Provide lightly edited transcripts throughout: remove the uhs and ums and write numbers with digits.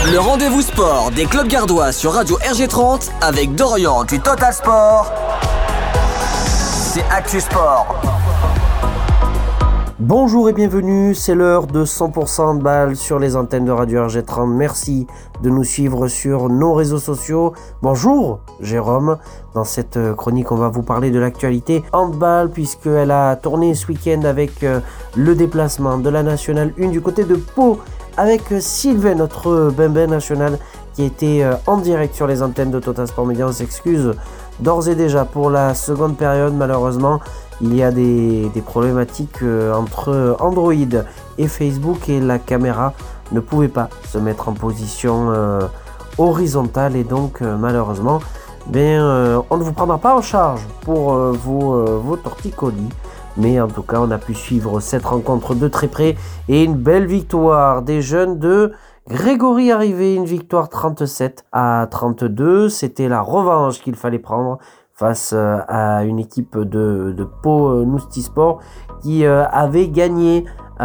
Le rendez-vous sport des clubs gardois sur Radio RG30 avec Dorian du Total Sport. C'est Actu Sport. Bonjour et bienvenue, c'est l'heure de 100% handball sur les antennes de Radio RG30. Merci de nous suivre sur nos réseaux sociaux. Bonjour Jérôme, dans cette chronique on va vous parler de l'actualité handball puisqu'elle a tourné ce week-end avec le déplacement de la Nationale 1 du côté de Pau avec Sylvain, notre bembin national qui était en direct sur les antennes de Total Sport Média. On s'excuse d'ores et déjà pour la seconde période, malheureusement. Il y a des problématiques entre Android et Facebook et la caméra ne pouvait pas se mettre en position horizontale et donc malheureusement on ne vous prendra pas en charge pour vos torticolis. Mais en tout cas on a pu suivre cette rencontre de très près et une belle victoire des jeunes de Grégory Arrivé, une victoire 37-32. C'était la revanche qu'il fallait prendre face à une équipe de Pau Noustisport qui avait gagné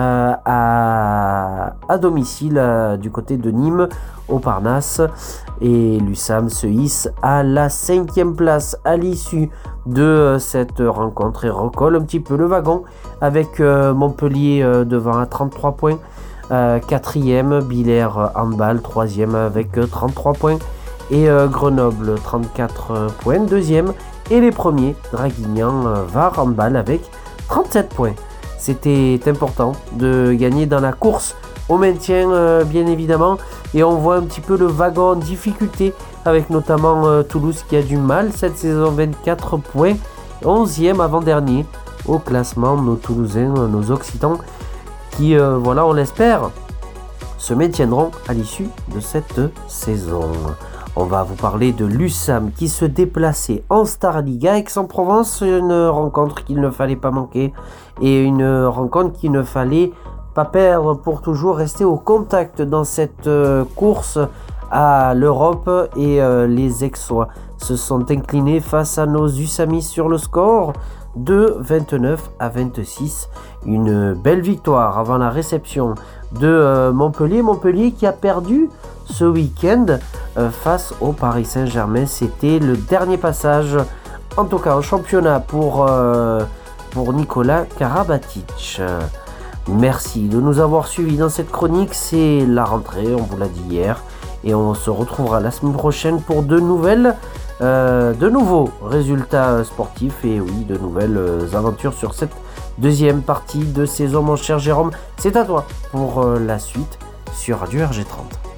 à domicile du côté de Nîmes au Parnasse, et l'USAM se hisse à la 5e place à l'issue de cette rencontre et recolle un petit peu le wagon avec Montpellier devant à 33 points, 4e Billers Handball 3e avec 33 points et Grenoble 34 points 2e, et les premiers Draguignan Var Handball avec 37 points. C'était important de gagner dans la course au maintien bien évidemment, et on voit un petit peu le wagon en difficulté avec notamment Toulouse qui a du mal cette saison, 24 points, 11e avant-dernier au classement, nos Toulousains, nos Occitans qui on l'espère se maintiendront à l'issue de cette saison. On va vous parler de l'USAM qui se déplaçait en Star League à Aix-en-Provence, une rencontre qu'il ne fallait pas manquer et une rencontre qu'il ne fallait pas perdre pour toujours rester au contact dans cette course à l'Europe, et les Aixois se sont inclinés face à nos USAMis sur le score de 29-26. Une belle victoire avant la réception de Montpellier qui a perdu ce week-end face au Paris Saint-Germain. C'était le dernier passage, en tout cas en championnat pour Nicolas Karabatic. Merci de nous avoir suivis dans cette chronique. C'est la rentrée, on vous l'a dit hier, et on se retrouvera la semaine prochaine pour de nouveaux résultats sportifs et oui, de nouvelles aventures sur cette deuxième partie de saison. Mon cher Jérôme, c'est à toi pour la suite sur Radio RG30.